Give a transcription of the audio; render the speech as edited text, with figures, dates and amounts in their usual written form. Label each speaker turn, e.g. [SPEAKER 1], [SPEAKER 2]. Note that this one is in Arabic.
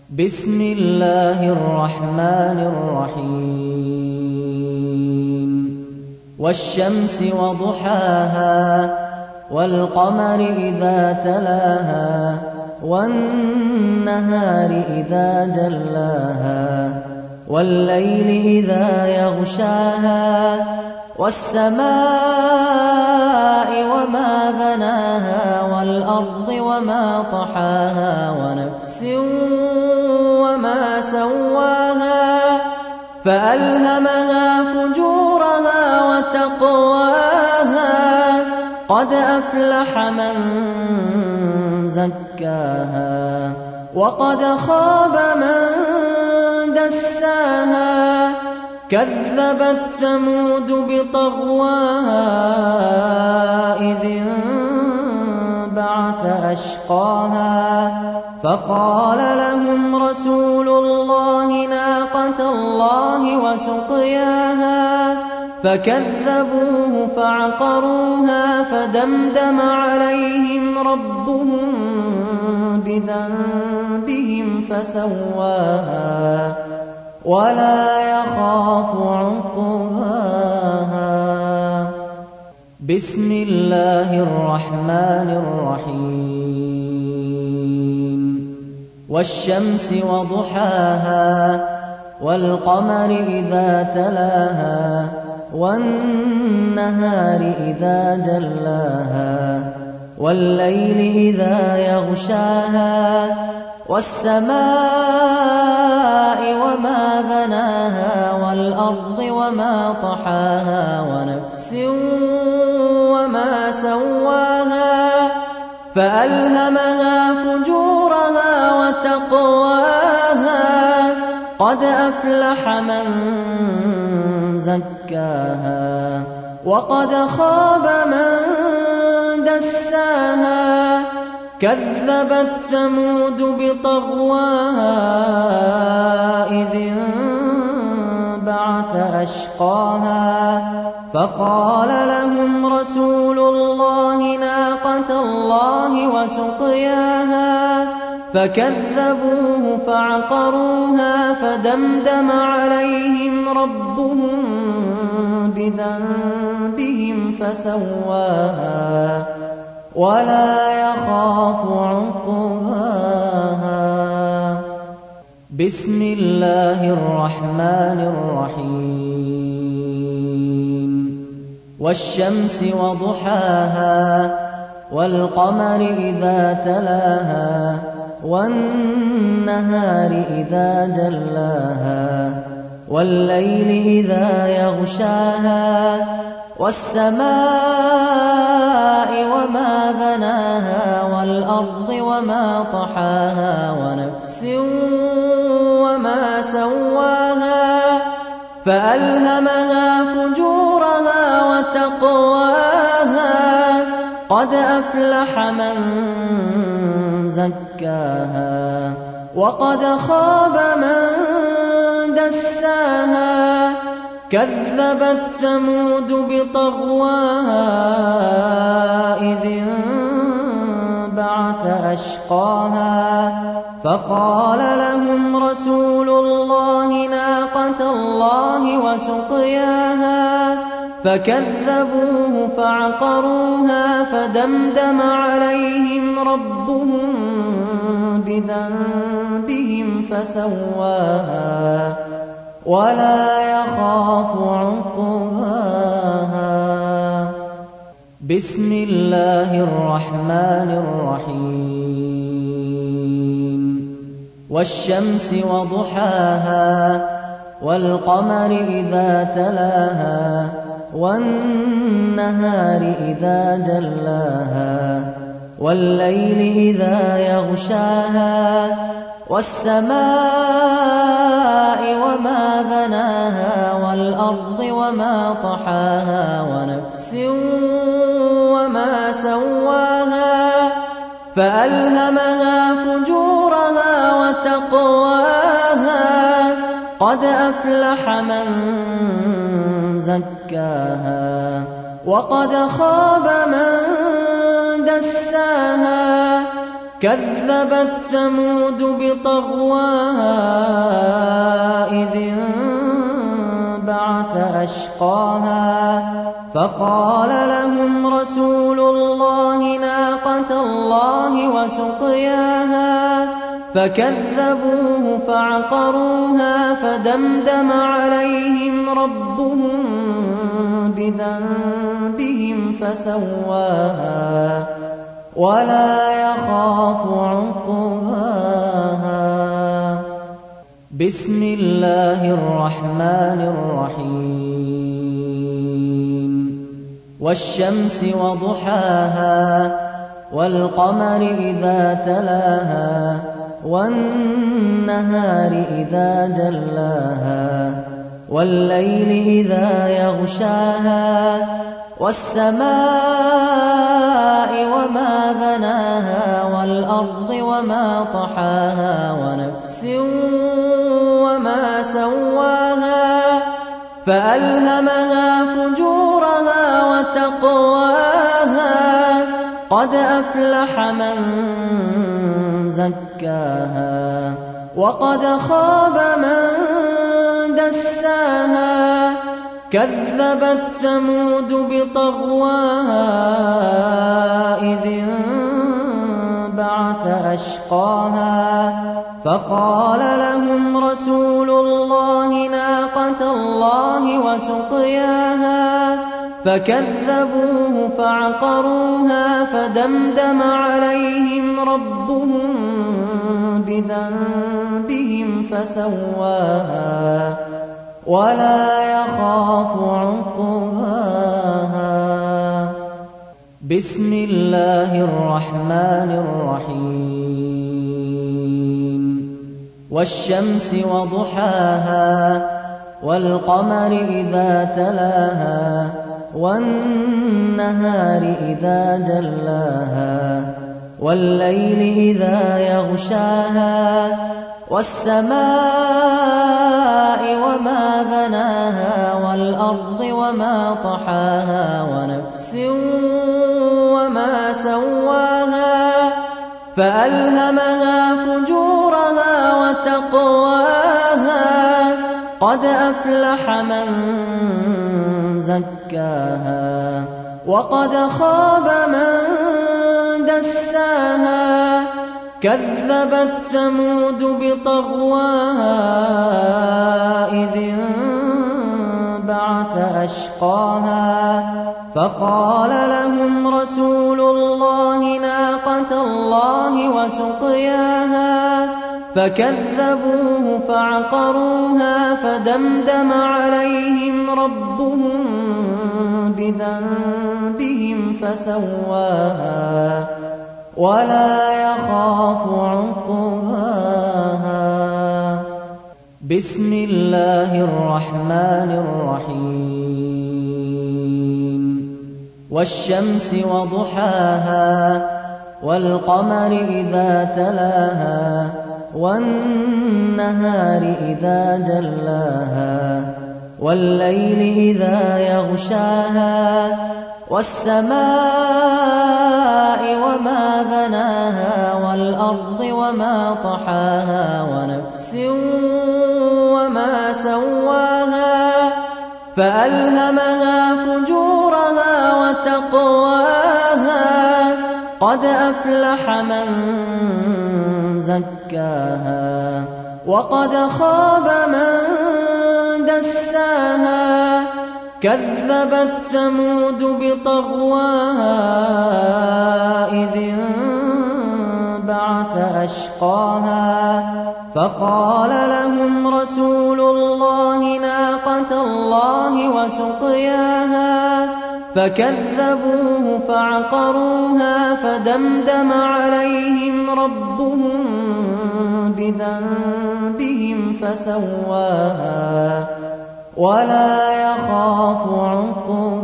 [SPEAKER 1] بسم الله الرحمن الرحيم والشمس وضحاها والقمر إذا تلاها والنهار إذا جلاها والليل إذا يغشاها والسماء وما بناها والأرض وما طحاها ونفس وما سواها فألهمها فجورها وتقواها قد أفلح من زكاها وقد خاب من دساها كذبت ثمود بطغواها إذ انبعث أشقاها فقال لهم رسول الله ناقة الله وسقياها فكذبوه فعقروها فدمدم عليهم ربهم بذنبهم فسواها ولا يخاف عقباها بسم الله الرحمن الرحيم والشمس وضحاها والقمر إذا تلاها والنهار إذا جلاها والليل إذا يغشاها والسماء وما بناها والأرض وما طحاها ونفس وما سواها فألهمها فجورها وتقواها قد أفلح من زكاها وقد خاب من دساها كذبت ثمود بطغواها إذ انبعث أشقاها فقال لهم رسول الله ناقة الله وسقياها فكذبوه فعقروها فدمدم عليهم ربهم بذنبهم فسواها ولا يخاف عقباها بسم الله الرحمن الرحيم والشمس وضحاها والقمر إذا تلاها والنهار إذا جلاها والليل إذا يغشاها والسماء وما بناها والأرض وما طحاها ونفس وما سواها فألهمها فجورها وتقواها قد أفلح من زكاها وقد خاب من دساها كذبت ثمود بطغواها إذ انبعث أشقاها فقال لهم رسول الله ناقة الله وسقياها فكذبوه فعقروها فدمدم عليهم ربهم بذنبهم فسواها ولا يخاف عقباها بسم الله الرحمن الرحيم والشمس وضحاها والقمر إذا تلاها والنهار إذا جلاها والليل إذا يغشاها والسماء وما بناها والأرض وما طحاها ونفس وما سواها فألهمها فجورها وتقواها قد أفلح من زكاها وقد خاب من دساها كذبت ثمود بطغواها إذ انبعث أشقاها فقال لهم رسول الله ناقة الله وسقياها فكذبوه فعقروها فدمدم عليهم ربهم بذنبهم فسواها ولا يخاف عقباها. بسم الله الرحمن الرحيم. والشمس وضحاها والقمر إذا تلاها والنهار إذا جلاها والليل إذا يغشاها والسماء وما بناها والأرض وما طحاها ونفس وما سواها فألهمها فجورها وتقواها قد أفلح من زكاها وقد خاب من دساها كذبت ثمود بطغواها إذ انبعث أشقاها فقال لهم رسول الله ناقة الله وسقياها فكذبوه فعقروها فدمدم عليهم ربهم بذنبهم فسواها ولا يخاف عقباها. بسم الله الرحمن الرحيم. والشمس وضحاها والقمر إذا تلاها والنهار إذا جلاها والليل إذا يغشاها والسماء وما بناها والأرض وما طحاها ونفس وما سواها فألهمها فجورها وتقواها قد أفلح من زكاها وقد خاب من دساها كذبت ثمود بطغواها إذ انبعث أشقاها فقال لهم رسول الله ناقة الله وسقياها فكذبوه فعقروها فدمدم عليهم ربهم بذنبهم فسواها ولا يخاف عقباها. بسم الله الرحمن الرحيم. والشمس وضحاها والقمر إذا تلاها والنهار إذا جلاها والليل إذا يغشاها والسماء وما بناها والأرض وما طحاها ونفس وما سواها فألهمها فجورها وتقواها قد أفلح من زكاها وقد خاب من دساها كذبت ثمود بطغواها إذ انبعث أشقاها فقال لهم رسول الله ناقة الله وسقياها فكذبوه فعقروها فدمدم عليهم ربهم بذنبهم فسواها ولا يخاف عقباها.